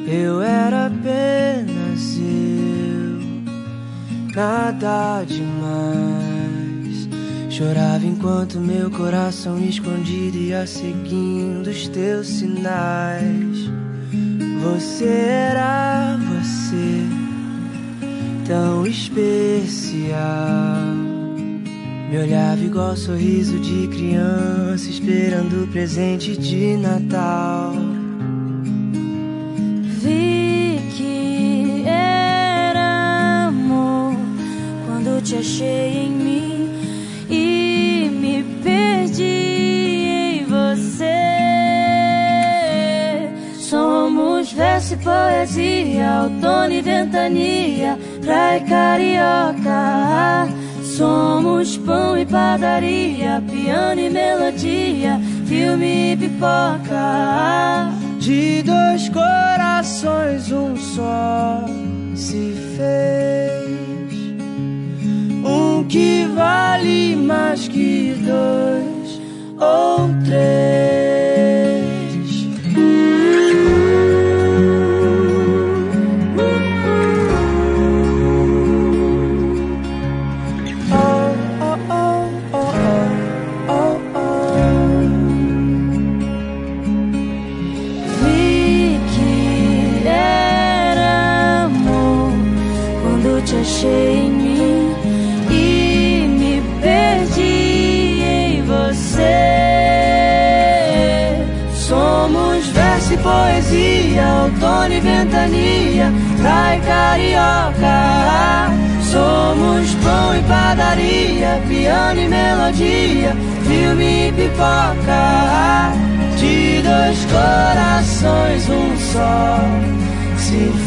Eu era apenas eu, nada demais. Chorava enquanto meu coração escondido ia seguindo os teus sinais. Você era você, tão especial. Me olhava igual sorriso de criança, esperando o presente de Natal. Vi que era amor quando te achei em mim e me perdi em você. Somos verso e poesia, outono e ventania, praia e carioca. Somos pão e padaria, piano e melodia, filme e pipoca. De dois corações um só se fez, um que vale mais que dois ou três. Te achei em mim e me perdi em você. Somos verso e poesia, outono e ventania, praia e carioca. Somos pão e padaria, piano e melodia, filme e pipoca. De dois corações um só se